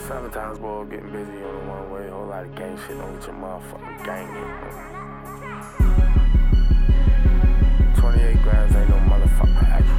Sometimes, boy, getting busy on the one way. Whole lot of gang shit. Don't get your motherfucking gang in. 28 grams ain't no motherfucking action.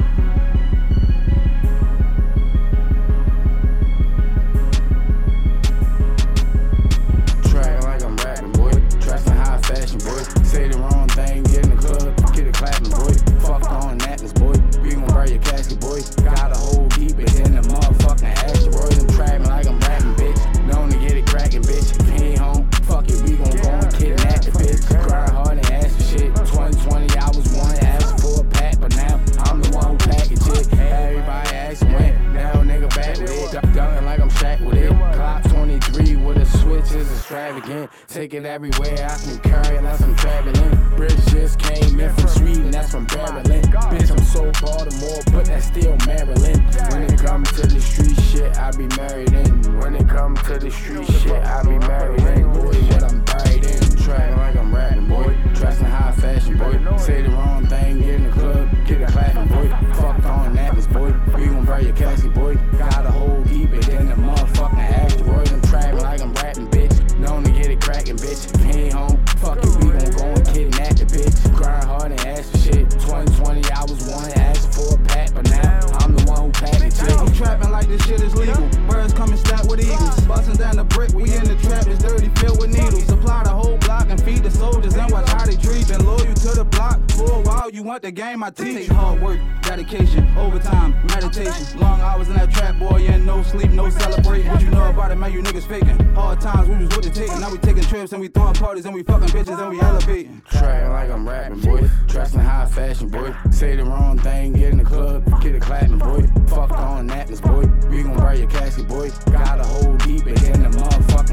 Track like I'm rapping, boy. Dressed in high fashion, boy. Say the wrong thing, get in the club, get it clapping, boy. Fuck on Atlas, boy. We gon' burn your casket, boy. Got a hole deep in the motherfucking asteroid. I'm trapping like I'm rapping, bitch. Known to get it cracking, bitch. If he ain't home, fuck it, we gon' go and kidnap the bitch. Grind hard and ask for shit. 2020, I was one asking for a pack, but now I'm the one who package it. Everybody asking when, now nigga back with it. Dunking like I'm Shaq with it. Clock 23 with a switch is extravagant. Take it everywhere I can carry unless I'm traveling. Bridge just came in from Sweden, that's from Maryland. Bitch, I'm so Baltimore, but that's still Maryland. When it comes to the street shit, I be married in. When it comes to the street shit, I be married in. Boy, what I'm buried in. Trapping like I'm rapping, boy. Dressed in high fashion, boy. Say the wrong thing, get in the club, get it clapping, boy. Fuck on Atlas, boy. We gon' burn your casket, boy. Got a hole deep in the motherfucking asteroid. I'm trapping like I'm rapping, bitch. Known to get it cracking, bitch. If he ain't home, fuck it, we gon' go and kidnap the bitch. Grind hard and ask for shit. 2020, I was one asking for a pack, but now I'm the one who packaged it. I'm trapping like this shit is legal. Birds coming stacked with eagles. Busting down the brick, we in the trap, it's dirty, filled with needles. Supply the whole block and feed the soldiers and watch how they treat. Been loyal to the block for a while, you want the game I teach. Hard work, dedication, overtime, meditation. Long hours in that trap, boy, and no sleep, no celebrating. What you know about it, man, you niggas faking. Hard times, we was with the taking. Now we taking trips and we throwing parties and we fucking bitches and we elevating. Trapping like I'm rapping, boy. Dressed in high fashion, boy. Say the wrong thing, get in the club, get it clapping, boy. Fuck on Atlas, boy. We gon' burn your casket, boy. Got a hole deep in the motherfucker.